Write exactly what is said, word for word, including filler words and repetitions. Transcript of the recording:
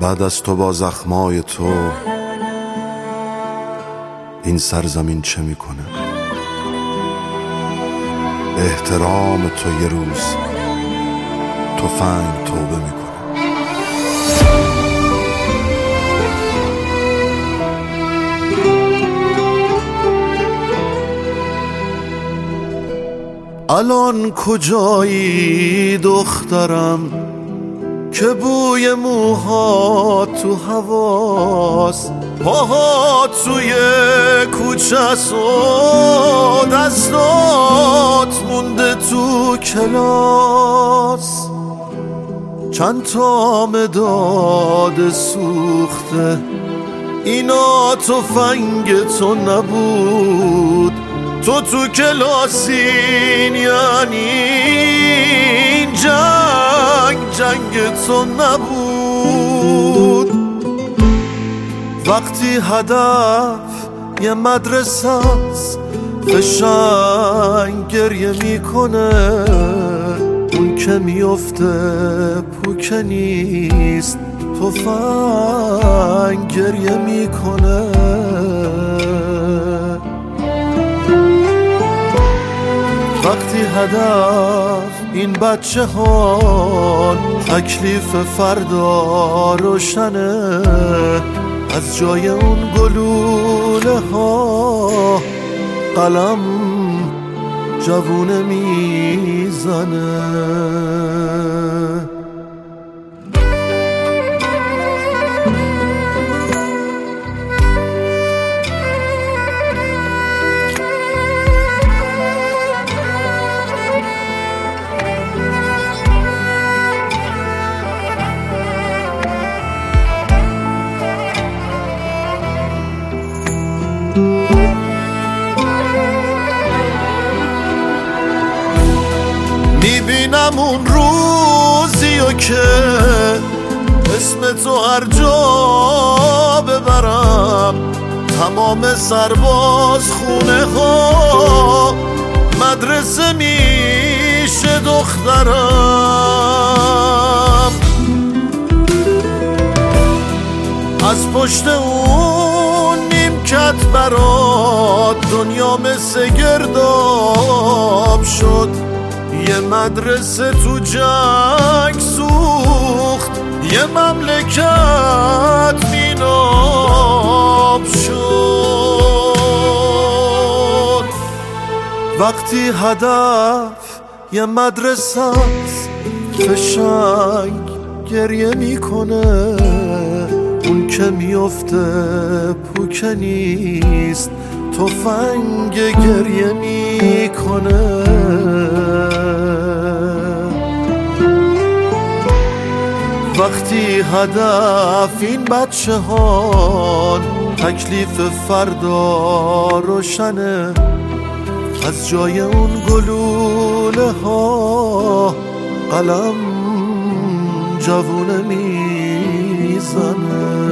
بعد از تو با زخمای تو این سرزمین چه میکنه؟ به احترام تو یه روز تفنگ توبه میکنه. الان کجایی دخترم که بوی موها تو هواست، پاها توی کوچه است و دستات مونده تو کلاس. چند تا مداد سوخته اینا تفنگ تو نبود، تو تو کلاسین یعنی این جنگ جنگ تو نبود. وقتی هدف یه مدرسه است قشنگ گریه میکنه، اون که میفته پوکه نیست تفنگ گریه میکنه. وقتی هدف این بچه ها تکلیف فردا روشنه، از جای اون گلوله ها قلم جوونه میزنه. میبینم اون روزیو که اسم تو هر جا ببرم، تمام سرباز خونه ها مدرسه میشه دخترم. از پشت اون نیمکت برات دنیا مثل گرداب شد، یه مدرسه تو جنگ سوخت، یه مملکت میناب شد. وقتی هدف یه مدرسه است قشنگ گریه میکنه، اون که میفته پوکه نیست تفنگ گریه میکنه. وقتی هدف این بچه ها تکلیف فردا روشنه، از جای اون گلوله ها قلم جوونه میزنه.